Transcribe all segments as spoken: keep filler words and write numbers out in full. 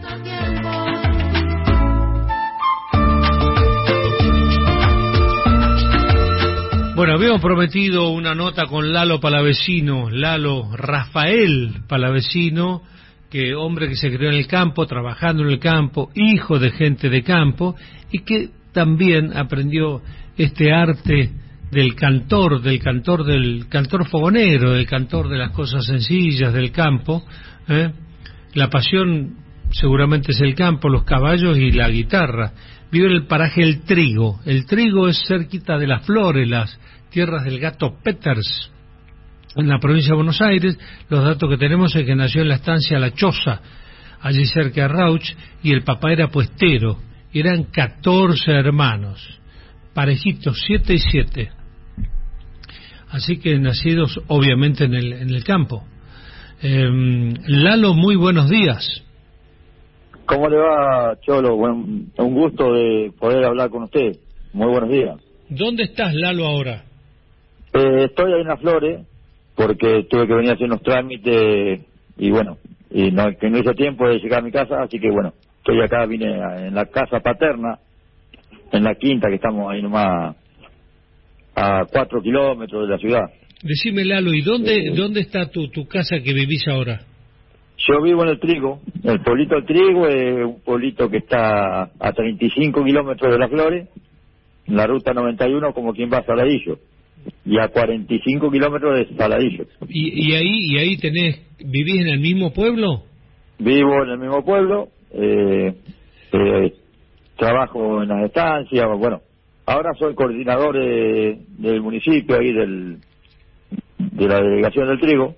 Bueno, habíamos prometido una nota con Lalo Palavecino, Lalo Rafael Palavecino, que hombre que se crió en el campo, trabajando en el campo, hijo de gente de campo, y que también aprendió este arte del cantor, del cantor del cantor fogonero, del cantor de las cosas sencillas del campo, ¿eh? La pasión seguramente es el campo, los caballos y la guitarra. Vive en el paraje El Trigo. El Trigo es cerquita de Las Flores, las tierras del Gato Peters, en la provincia de Buenos Aires. Los datos que tenemos es que nació en la estancia La Choza, allí cerca de Rauch, y el papá era puestero. Eran catorce hermanos, parejitos, siete y siete. Así que nacidos obviamente en el, en el campo. Eh, Lalo, muy buenos días. ¿Cómo le va, Cholo? Buen, un gusto de poder hablar con usted. Muy buenos días. ¿Dónde estás, Lalo, ahora? Eh, estoy ahí en Las Flores, porque tuve que venir a hacer unos trámites y bueno, y no, que no hice tiempo de llegar a mi casa, así que bueno, estoy acá, vine a, en la casa paterna, en la quinta, que estamos ahí nomás a cuatro kilómetros de la ciudad. Decime, Lalo, ¿y dónde, eh, dónde está tu, tu casa que vivís ahora? Yo vivo en El Trigo. El pueblito El Trigo es un pueblito que está a treinta y cinco kilómetros de Las Flores, en la ruta noventa y uno, como quien va a Saladillo, y a cuarenta y cinco kilómetros de Saladillo. ¿Y, y ahí y ahí tenés, vivís en el mismo pueblo? Vivo en el mismo pueblo, eh, eh, trabajo en las estancias, bueno, ahora soy coordinador de, del municipio ahí del de la delegación del Trigo,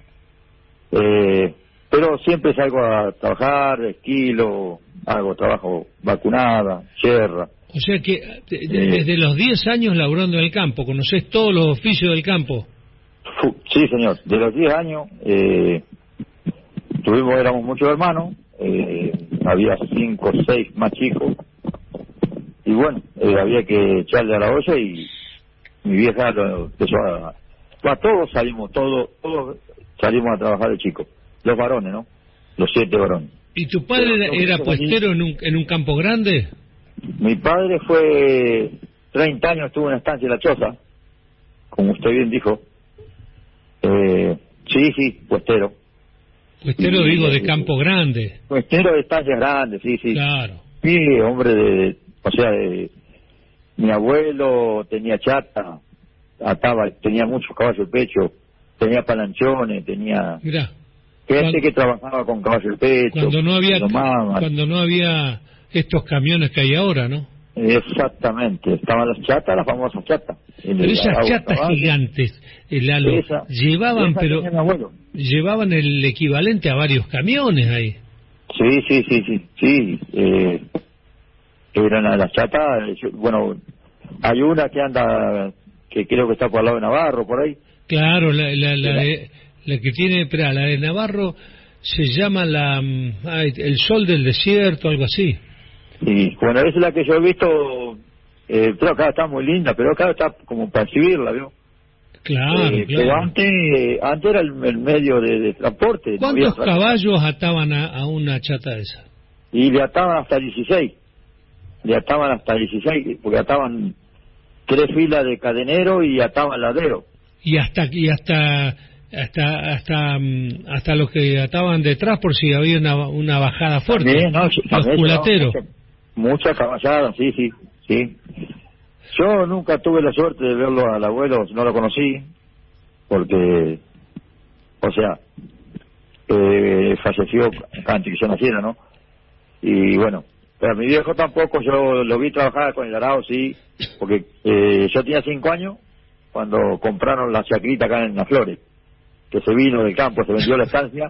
eh, pero siempre salgo a trabajar, esquilo, hago trabajo vacunada, sierra. O sea que de, de, desde los diez años laburando en el campo, ¿conocés todos los oficios del campo? Sí, señor, de los diez años, eh, tuvimos, éramos muchos hermanos, eh, había cinco o seis más chicos, y bueno, eh, había que echarle a la olla y mi vieja lo empezó a... a todos salimos, todos, todos salimos a trabajar de chicos, los varones, ¿no? Los siete varones. ¿Y tu padre era, era puestero en un, en un campo grande? Mi padre fue treinta años, estuvo en la estancia de La Choza, como usted bien dijo. Eh, sí, sí, puestero. Puestero, y, digo, de eh, campo grande. Puestero de estancias grandes, sí, sí. Claro. Sí, hombre, de, o sea, de, mi abuelo tenía chata, ataba, tenía muchos caballos de pecho, tenía palanchones, tenía... Mirá, gente cuando, que trabajaba con caballos de pecho. Cuando no había, tomaban. cuando no había estos camiones que hay ahora, ¿no? Exactamente, estaban las chatas, las famosas chatas. Pero esas chatas caballo. gigantes, el Lalo, esa, llevaban, esa pero llevaban el equivalente a varios camiones ahí. Sí, sí, sí, sí, sí. Eh, eran las chatas, yo, bueno, hay una que anda, que creo que está por el lado de Navarro, por ahí. Claro, la, la, la, de, la que tiene, espera, la de Navarro se llama la, ay, el Sol del Desierto, algo así. Y bueno, esa es la que yo he visto, eh, pero acá está muy linda, pero acá está como para exhibirla, ¿vio? Claro, eh, claro. Pero antes, antes era el, el medio de, de transporte. ¿Cuántos no caballos ataban a, a una chata esa? Y le ataban hasta dieciséis. Le ataban hasta dieciséis, porque ataban tres filas de cadenero y ataban ladero. Y hasta y hasta hasta hasta hasta los que ataban detrás por si había una, una bajada fuerte. También, no, los también, culateros. No, mucha, mucha caballada, sí, sí, sí. Yo nunca tuve la suerte de verlo al abuelo, no lo conocí, porque, o sea, eh, falleció antes que yo naciera, ¿no? Y bueno, pero mi viejo tampoco, yo lo vi trabajar con el arado, sí, porque eh, yo tenía cinco años cuando compraron la chacrita acá en Las Flores, que se vino del campo, se vendió la estancia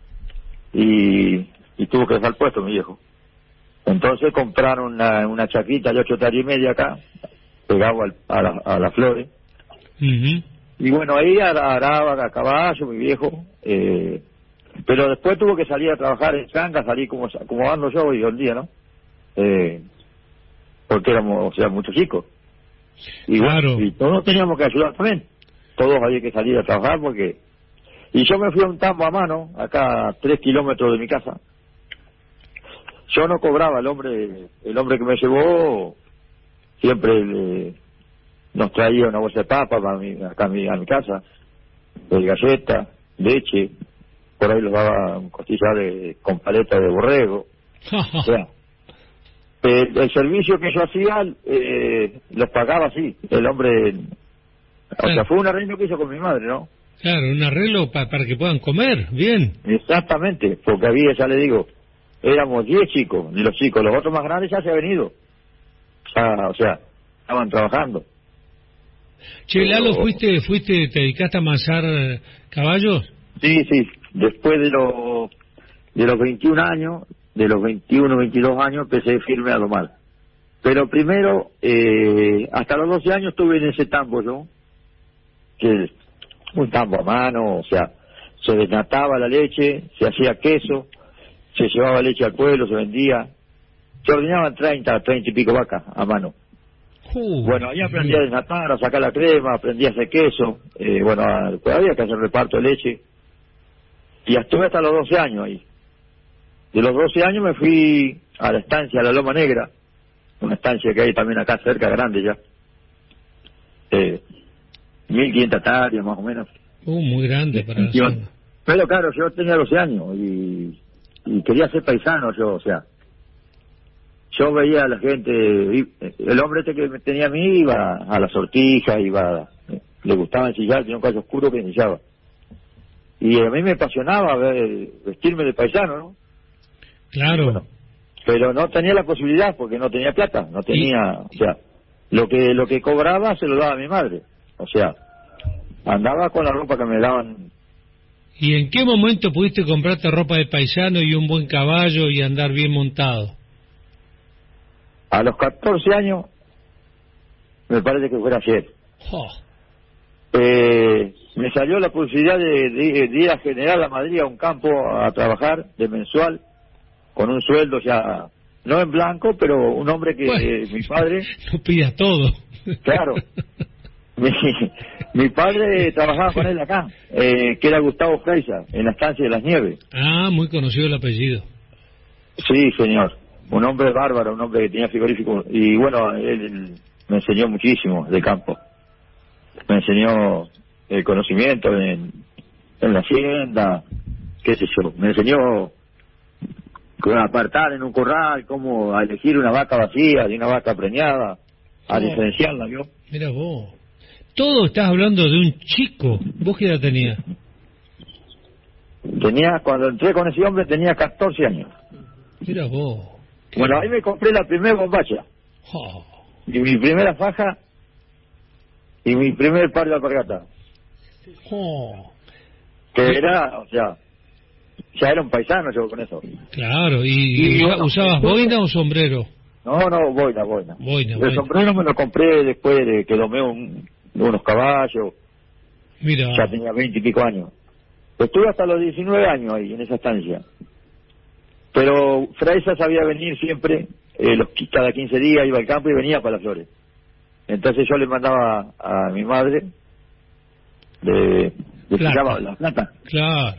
y, y tuvo que dejar puesto mi viejo. Entonces compraron una, una chacrita de ocho hectáreas y media acá, pegado al, a, la, a Las Flores. Uh-huh. Y bueno, ahí araba a caballo mi viejo, eh, pero después tuvo que salir a trabajar en Changa, salí como, como ando yo hoy en día, ¿no? Eh, porque éramos, o sea, muchos chicos. Y claro. Bueno, y todos teníamos que ayudar también. Todos había que salir a trabajar porque... Y yo me fui a un tambo a mano, acá a tres kilómetros de mi casa. yo no cobraba, el hombre el hombre que me llevó siempre le, nos traía una bolsa de papa para mi, acá a mi, a mi casa, de galleta, leche, por ahí los daba un costillar de, con paleta de borrego. O sea, el, el servicio que yo hacía eh, los pagaba así, el hombre, o claro. sea, fue un arreglo que hizo con mi madre, ¿no? Claro, un arreglo pa, para que puedan comer, bien. Exactamente, porque había, ya le digo, éramos diez chicos, y los chicos, los otros más grandes ya se han venido, ya, o sea, estaban trabajando. Che, Lalo, ¿fuiste, fuiste, te dedicaste a amasar eh, caballos? Sí, sí, después de los de los veintiún años, de los veintiuno, veintidós años, empecé firme a domar. Pero primero, eh, hasta los doce años estuve en ese tambo yo, que es un tambo a mano, o sea, se desnataba la leche, se hacía queso, se llevaba leche al pueblo, se vendía, se ordenaban treinta, treinta y pico vacas a mano. Uh, bueno, ahí aprendí a desnatar, a sacar la crema, aprendí a hacer queso, eh, bueno, a, pues había que hacer reparto de leche, y estuve hasta los doce años ahí. De los doce años me fui a la estancia, a la Loma Negra, una estancia que hay también acá cerca, grande ya, eh, mil quinientas hectáreas más o menos. Uh, muy grande para la zona. Pero claro, yo tenía doce años y, y quería ser paisano yo, o sea, yo veía a la gente, el hombre este que tenía a mí iba a la sortija, iba, le gustaba ensillar, tenía un caballo oscuro que ensillaba. Y a mí me apasionaba ver, vestirme de paisano, ¿no? Claro. Bueno, pero no tenía la posibilidad porque no tenía plata, no tenía, o sea, lo que lo que cobraba se lo daba a mi madre, o sea, andaba con la ropa que me daban. ¿Y en qué momento pudiste comprarte ropa de paisano y un buen caballo y andar bien montado? A los catorce años, me parece que fuera ayer. Oh. Eh, me salió la posibilidad de, de, de ir a General a Madrid a un campo a trabajar de mensual con un sueldo ya no en blanco, pero un hombre que bueno, eh, mi padre no pidas todo. Claro, mi, mi padre trabajaba con él acá, eh, que era Gustavo Freisa, en la estancia de las Nieves. Ah, muy conocido el apellido. Sí, señor, un hombre bárbaro, un hombre que tenía frigorífico, y bueno, él, él me enseñó muchísimo de campo. Me enseñó el conocimiento en, en la hacienda, qué sé yo, me enseñó a apartar en un corral, cómo a elegir una vaca vacía de una vaca preñada, a oh, diferenciarla, ¿yo? Mira vos, todo estás hablando de un chico, ¿vos qué edad tenías? Tenía, cuando entré con ese hombre tenía catorce años. Mira vos. Bueno, ahí me compré la primera bombacha, oh, y mi primera faja, y mi primer par de alpargatas. Oh. Que era, o sea, ya era un paisano yo con eso. Claro, ¿y, y bueno, usabas boina o sombrero? No, no, boina, boina. boina el boina. sombrero me lo compré después de que domé un, unos caballos. Mira. Ya tenía veinte y pico años. Estuve hasta los diecinueve años ahí, en esa estancia. Pero Freisa sabía venir siempre, eh, los, cada quince días iba al campo y venía para las flores. Entonces yo le mandaba a mi madre, le, le giraba la plata. Claro.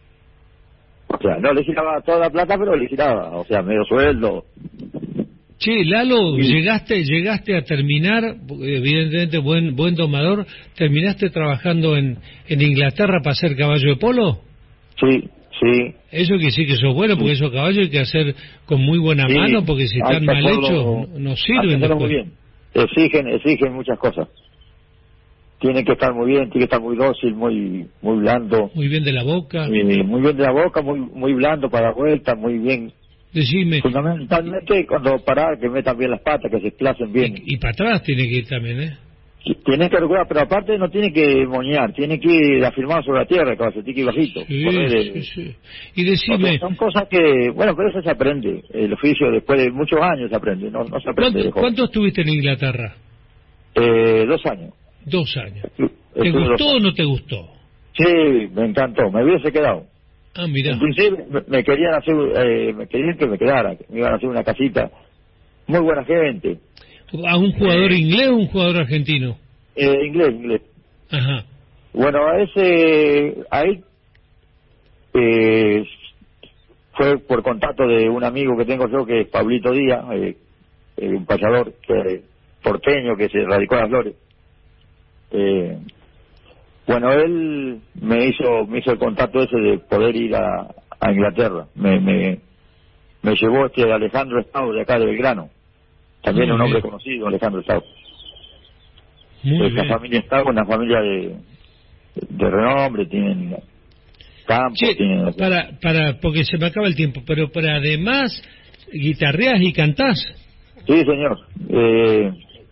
O sea, no le giraba toda la plata, pero le giraba, o sea, medio sueldo. Che, Lalo, sí. llegaste llegaste a terminar, evidentemente buen buen domador, ¿terminaste trabajando en, en Inglaterra para hacer caballo de polo? Sí, sí. Eso quiere decir que sos bueno, porque esos caballos hay que hacer con muy buena sí. mano, porque si están mal hechos, no, no sirven después. Muy bien. Exigen, exigen muchas cosas. Tiene que estar muy bien, tiene que estar muy dócil, muy muy blando. Muy bien de la boca. Muy, muy bien de la boca, muy muy blando para la vuelta, muy bien. Decime. Fundamentalmente cuando parar, que metan bien las patas, que se desplacen bien. Y, y para atrás tiene que ir también, ¿eh? Tiene que recuperar, pero aparte no tiene que moñar, tiene que ir afirmado sobre la tierra, el caballo, tiene que ir bajito. Sí, poner, sí, sí. Y decime... O sea, son cosas que, bueno, pero eso se aprende, el oficio después de muchos años se aprende, no, no se aprende. ¿Cuánto, ¿Cuánto estuviste en Inglaterra? Eh, dos años. Dos años. ¿Te gustó o no te gustó? Sí, me encantó, me hubiese quedado. Ah, mira. Inclusive me, me querían hacer, eh, me querían que me quedara, que me iban a hacer una casita, muy buena gente. ¿A un jugador eh, inglés o un jugador argentino? Eh, inglés, inglés. Ajá. Bueno, a ese, ahí, eh, fue por contacto de un amigo que tengo yo, que es Pablito Díaz, eh, eh, un payador que, porteño que se radicó en Las Flores. Eh, bueno, él me hizo me hizo el contacto ese de poder ir a, a Inglaterra. Me, me, me llevó este Alejandro Estado de acá de Belgrano. También Muy un hombre bien. conocido, Alejandro Estado. Muy Esta bien. familia Estado, una familia de, de renombre, tienen campo, Che, tienen... para, para, porque se me acaba el tiempo, pero para además guitarreás y cantás. Sí, señor. Eh,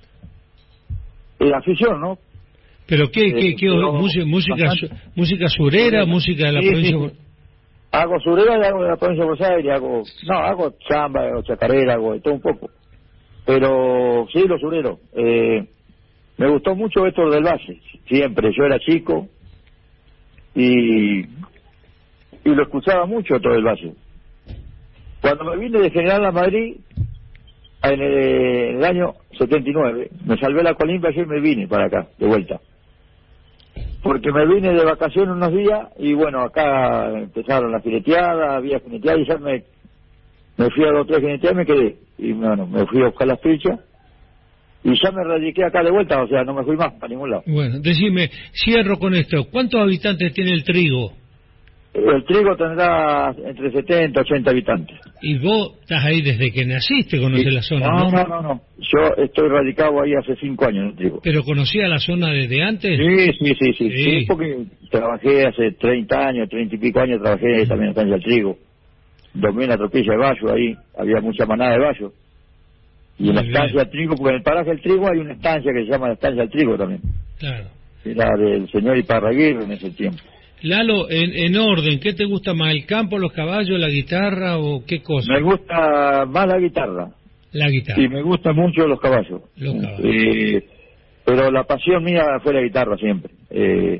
la afición, ¿no? Pero qué, qué, Eh, qué pero música, música, bastante. su- música surera, música de la Sí, provincia. sí. Hago surera y hago de la provincia de Buenos Aires, hago, no, hago samba, hago chacarera, hago de todo un poco. Pero sí, los sureros. Eh, me gustó mucho Héctor del Valle, siempre. Yo era chico y, y lo escuchaba mucho Héctor del Valle. Cuando me vine de General a Madrid, en el, en el año setenta y nueve, me salvé la colimba y me vine para acá, de vuelta. Porque me vine de vacaciones unos días y bueno, acá empezaron las fileteadas, había fileteadas y ya me, me fui a dos o tres fileteadas y me quedé. Y bueno, me fui a buscar las fichas y ya me radiqué acá de vuelta, o sea, no me fui más para ningún lado. Bueno, decime, cierro con esto. ¿Cuántos habitantes tiene el Trigo? El Trigo tendrá entre setenta y ochenta habitantes. Y vos estás ahí desde que naciste, conoces la zona, ¿no? No, no, no, no. Yo estoy radicado ahí hace cinco años en el Trigo. ¿Pero conocía la zona desde antes? Sí, sí, sí, sí, Sí. sí, porque trabajé hace treinta años, treinta y pico años, trabajé también en Estancia del Trigo. Domé en la tropilla de Bayo ahí, había mucha manada de Bayo. Y en la Muy estancia bien. del Trigo, porque en el paraje del Trigo hay una estancia que se llama la estancia del Trigo también. Claro. Era del señor Iparraguirre en ese tiempo. Lalo, en, en orden, ¿qué te gusta más, el campo, los caballos, la guitarra o qué cosa? Me gusta más la guitarra La guitarra. y me gustan mucho los caballos. Los caballos. Eh, pero la pasión mía fue la guitarra siempre. Eh,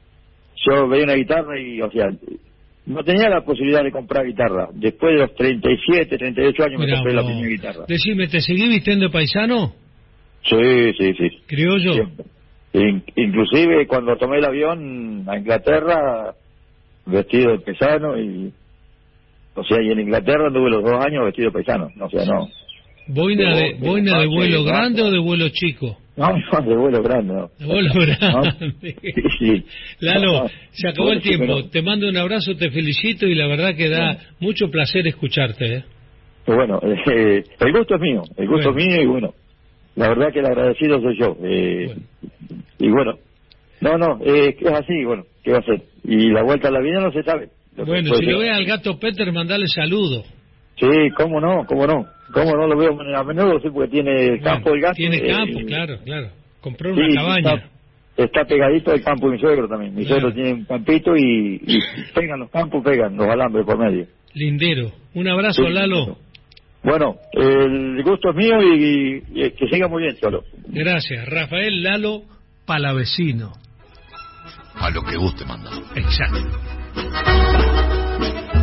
yo veía una guitarra y, o sea, no tenía la posibilidad de comprar guitarra. Después de los treinta y siete, treinta y ocho años me Mirá compré la vos. primera guitarra. Decime, ¿te seguí vistiendo paisano? Sí, sí, sí. ¿Criollo? Siempre. In- inclusive cuando tomé el avión a Inglaterra, vestido de paisano y... O sea, y en Inglaterra anduve los dos años vestido de paisano. O sea, no... ¿Boina de, De- de- boina de de- vuelo de- grande o de vuelo chico? No, no, de vuelo grande, no. De vuelo grande. Sí, sí. Lalo, No, se acabó el bueno, sí, tiempo. pero- Te mando un abrazo, te felicito y la verdad que da Bueno. mucho placer escucharte. ¿eh? Pero bueno, eh, el gusto es mío, el gusto Bueno. es mío y bueno, la verdad que el agradecido soy yo. Eh, Bueno. Y bueno, no, no, eh, es así, bueno, ¿qué va a hacer? Y la vuelta a la vida no se sabe. Lo que Bueno, puede si lo ser. ves al gato Peter, mandale saludo. Sí, cómo no, cómo no, cómo no lo veo a menudo, sí, porque tiene el campo del Bueno, gato. tiene eh, campo, claro, claro. Compró sí, una sí, cabaña. Está, está pegadito al campo de mi suegro también. Mi Claro. suegro tiene un campito y, y pegan los campos, pegan los alambres por medio. Lindero. Un abrazo, Sí. Lalo. Bueno, el gusto es mío y, y- y que siga muy bien, Cholo. Gracias. Rafael Lalo Palavecino. A lo que guste mandar. Exacto.